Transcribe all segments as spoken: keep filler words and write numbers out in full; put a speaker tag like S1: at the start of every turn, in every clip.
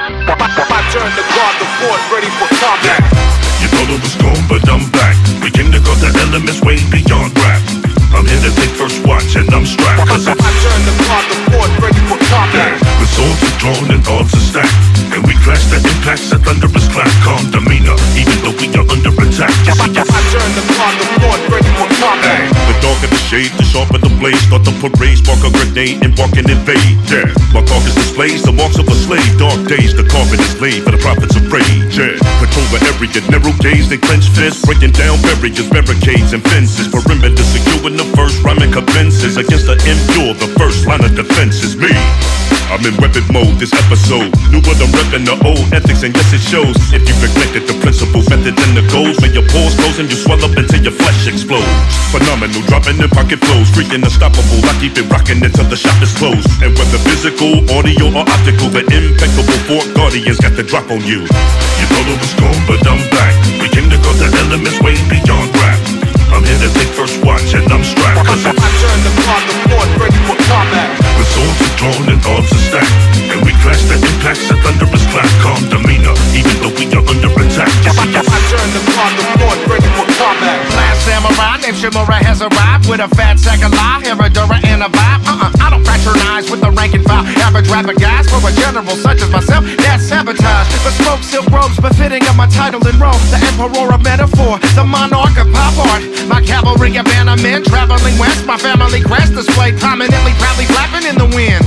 S1: I turn to guard the fort, ready for combat.
S2: You thought it was gone, but I'm back. We came to guard the elements way beyond rap. I'm here to take first watch and I'm strapped. Cause
S1: I turn to guard the fort, ready for combat.
S2: With swords are drawn and odds are stacked, and we clash the impacts of thunderous clap. Calm demeanor, even though we are under attack.
S1: I turn to guard the fort, ready for combat.
S2: The darker the shade, the sharper the blade. Start the parade, spark a grenade, embark and invade. Yeah, my carcass displays the marks of a slave. Dark days, the carpet is laid for the prophets of rage. Yeah, patrol the area, narrow gaze, they clench fists, breaking down barriers, barricades and fences. Perimeter secure in the first rhyming commences. Against the impure, the first line of defense is me. I'm in weapon mode this episode. New but I'm repping the old ethics, and yes it shows. If you neglected the principles, methods and the goals, when your pores close and you swell up until your flesh explodes. Phenomenal, dropping in pocket flows, freaking unstoppable. I keep it rocking until the shop is closed. And whether physical, audio or optical, the impeccable Fort Guardians got the drop on you. You thought it was gone, but I'm back. We came to guard the elements way beyond rap. I'm here to take first watch and I'm strapped. Cause
S1: I turn to guard the fort, ready for combat.
S2: With swords are drawn and odds are stacked, and we clash the impacts of thunderous clap. Calm demeanor, even though we are under attack.
S1: I turn to guard the fort, ready for combat.
S3: Last samurai named Shimura has arrived with a fat sack of lie, Herodora and a vibe. Uh-uh, I don't fraternize with the rank and file. Average rapper guys for a general such as myself, that's sabotage. But smoke silk robes befitting of my title in Rome. The emperor of metaphor, the monarch of pop art. My cavalry of bannermen traveling west. My family crest displayed prominently, proudly flapping in the wind.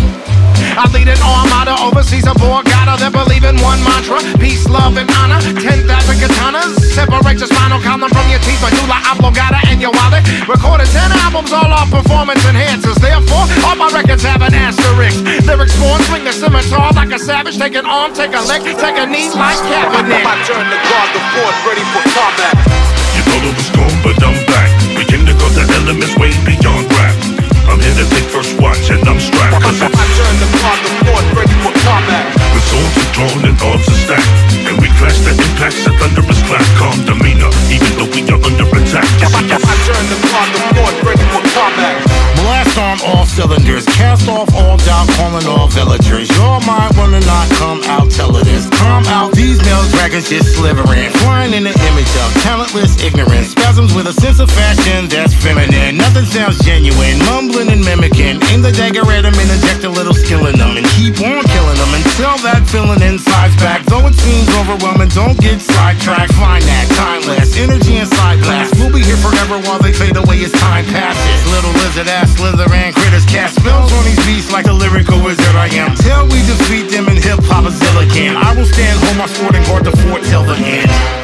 S3: I lead an armada overseas, a Borgata that believe in one mantra: peace, love, and honor. Ten thousand katanas separate your spinal column from your teeth. Medulla oblongata and your wallet. Recorded ten albums, all our performance enhancers. Therefore, all my records have an asterisk. Lyrics born, swing the scimitar like a savage. Take an arm, take a leg, take a knee like Kaepernick.
S1: I turn to guard the fort, ready for combat.
S2: You thought it was gone, but I'm back. We came to guard the elements way beyond rap. I'm here to take first watch and I'm strapped. Cause
S1: I turn to guard the fort, ready for combat.
S2: With swords are drawn and odds are stacked, and we clash the impacts of thunderous clap. Calm demeanor, even though we are under attack.
S1: I turn to guard the fort, ready for combat.
S4: Blast on all cylinders, cast off all doubt, calling all villagers. Your mind wanna not come out, tell it is. Come out, these male dragons just slithering, flying in the image of talentless ignorance. Spasms with a sense of fashion that's feminine. Nothing sounds genuine, mumbling and mimicking. Aim the dagger at them and inject a little skill in them, and keep on killing them until that feeling inside's back. Though it seems overwhelming, don't get sidetracked. Find that timeless energy inside blast. We'll be here forever while they fade away as time passes. Little lizard ass slither and critters cast spells on these beats like a lyrical wizard I am. Till we defeat them in hip hop as again. I will stand home my sword and guard the fort till the end.